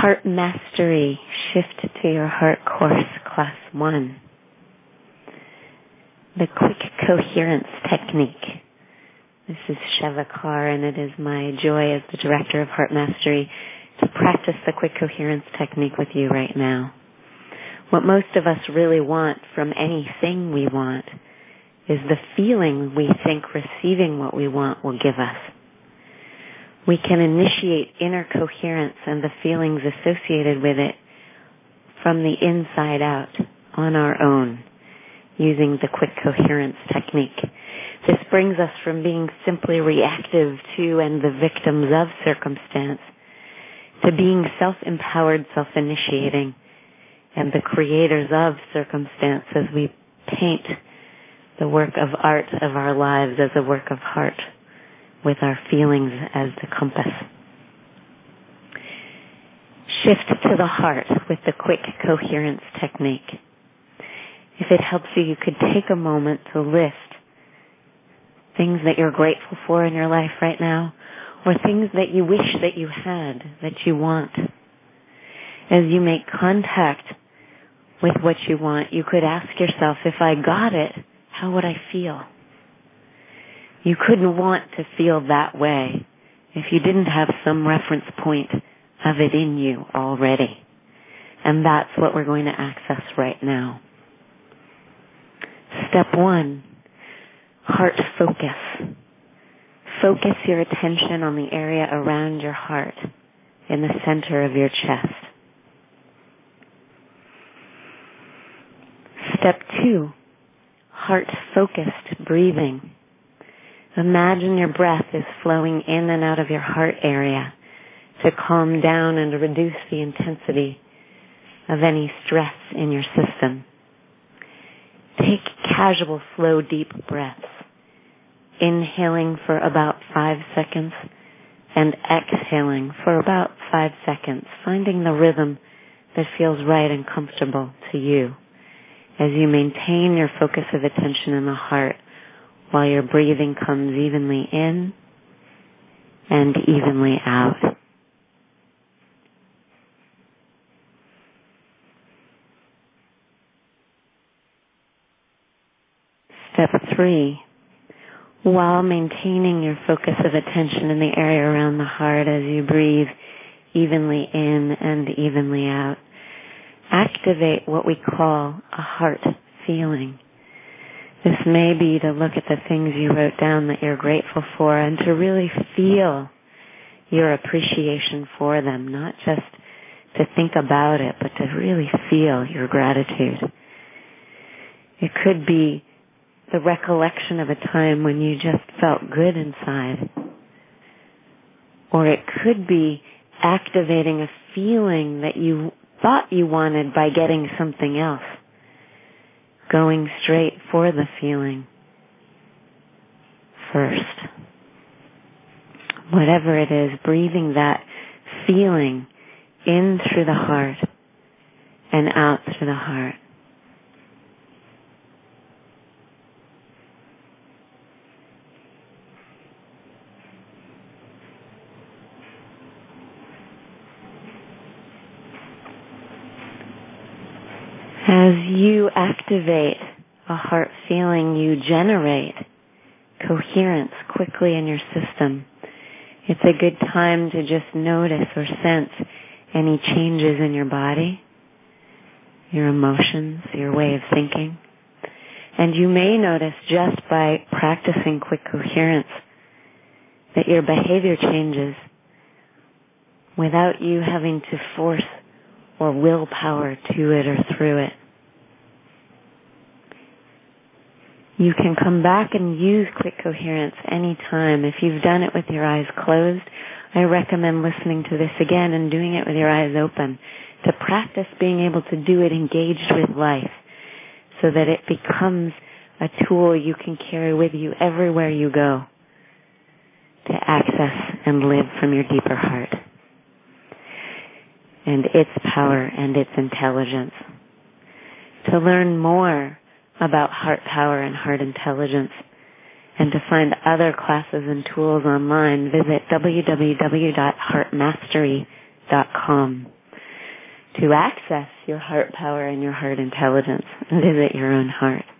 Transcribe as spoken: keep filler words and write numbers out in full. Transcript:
Heart Mastery, Shift to Your Heart course, class one. The quick coherence technique. This is Sheva Carr, and it is my joy as the director of Heart Mastery to practice the quick coherence technique with you right now. What most of us really want from anything we want is the feeling we think receiving what we want will give us. We can initiate inner coherence and the feelings associated with it from the inside out on our own, using the quick coherence technique. This brings us from being simply reactive to and the victims of circumstance to being self-empowered, self-initiating, and the creators of circumstance as we paint the work of art of our lives as a work of heart, with our feelings as the compass. Shift to the heart with the quick coherence technique. If it helps you, you could take a moment to list things that you're grateful for in your life right now, or things that you wish that you had, that you want. As you make contact with what you want, you could ask yourself, if I got it, how would I feel? You couldn't want to feel that way if you didn't have some reference point of it in you already. And that's what we're going to access right now. Step one, heart focus. Focus your attention on the area around your heart, in the center of your chest. Step two, heart-focused breathing. Imagine your breath is flowing in and out of your heart area to calm down and reduce the intensity of any stress in your system. Take casual, slow, deep breaths, inhaling for about five seconds and exhaling for about five seconds, finding the rhythm that feels right and comfortable to you as you maintain your focus of attention in the heart while your breathing comes evenly in and evenly out. Step three, while maintaining your focus of attention in the area around the heart as you breathe evenly in and evenly out, activate what we call a heart feeling. This may be to look at the things you wrote down that you're grateful for and to really feel your appreciation for them, not just to think about it, but to really feel your gratitude. It could be the recollection of a time when you just felt good inside. Or it could be activating a feeling that you thought you wanted by getting something else. Going straight for the feeling first. Whatever it is, breathing that feeling in through the heart and out through the heart. As you activate a heart feeling, you generate coherence quickly in your system. It's a good time to just notice or sense any changes in your body, your emotions, your way of thinking. And you may notice just by practicing quick coherence that your behavior changes without you having to force or willpower to it or through it. You can come back and use quick coherence anytime. If you've done it with your eyes closed, I recommend listening to this again and doing it with your eyes open to practice being able to do it engaged with life so that it becomes a tool you can carry with you everywhere you go to access and live from your deeper heart and its power and its intelligence. To learn more about heart power and heart intelligence and to find other classes and tools online, visit w w w dot heart mastery dot com. to access your heart power and your heart intelligence and visit your own heart.